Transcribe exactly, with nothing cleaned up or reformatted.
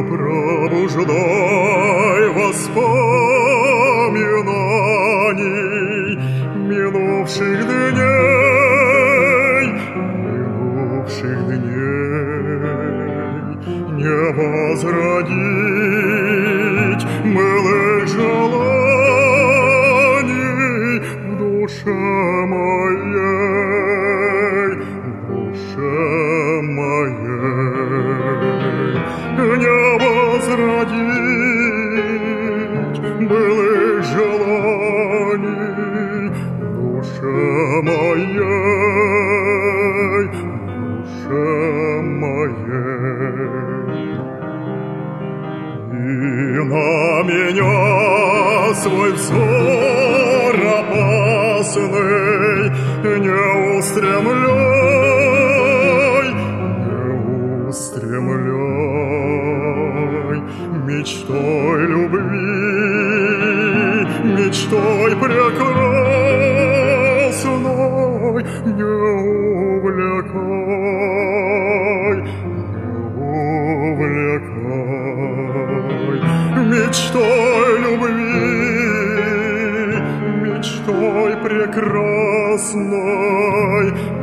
пробуждай воспоминаний минувших дней, минувших дней, не возродить милых желаний в душе моей, в душе моей, не возродить былых желаний в душе моей, в душе моей. И на меня свой взор опасный не устремляй, не устремляй мечтой любви, мечтой прекрасной не увлекай, не увлекай мечтой любви, мечтой прекрасной